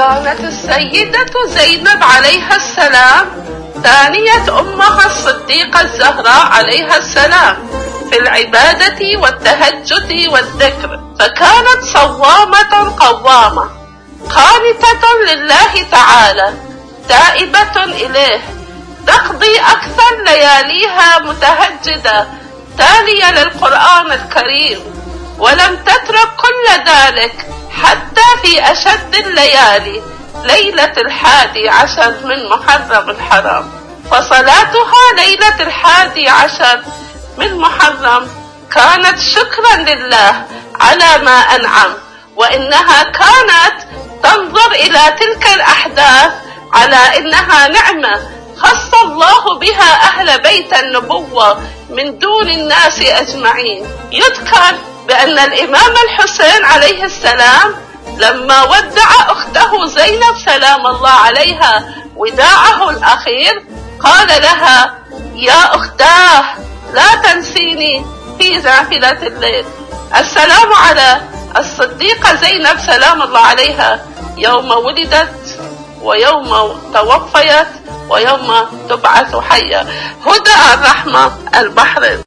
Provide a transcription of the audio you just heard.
كانت السيدة زينب عليها السلام ثانية أمها الصديقة الزهراء عليها السلام في العبادة والتهجد والذكر، فكانت صوامة قوامة قانتة لله تعالى تائبة إليه، تقضي أكثر لياليها متهجدة تالية للقرآن الكريم، ولم تترك كل ذلك حتى في أشد الليالي ليلة 11 من محرم الحرام. فصلاتها ليلة 11 من محرم كانت شكرا لله على ما أنعم، وإنها كانت تنظر إلى تلك الأحداث على إنها نعمة خص الله بها أهل بيت النبوة من دون الناس أجمعين. يذكر بأن الإمام الحسين عليه السلام لما ودع أخته زينب سلام الله عليها وداعه الأخير قال لها: يا أختاه لا تنسيني في نافلة الليل. السلام على الصديقة زينب سلام الله عليها يوم ولدت ويوم توفيت ويوم تبعث حية. هدى الرحمة، البحرين.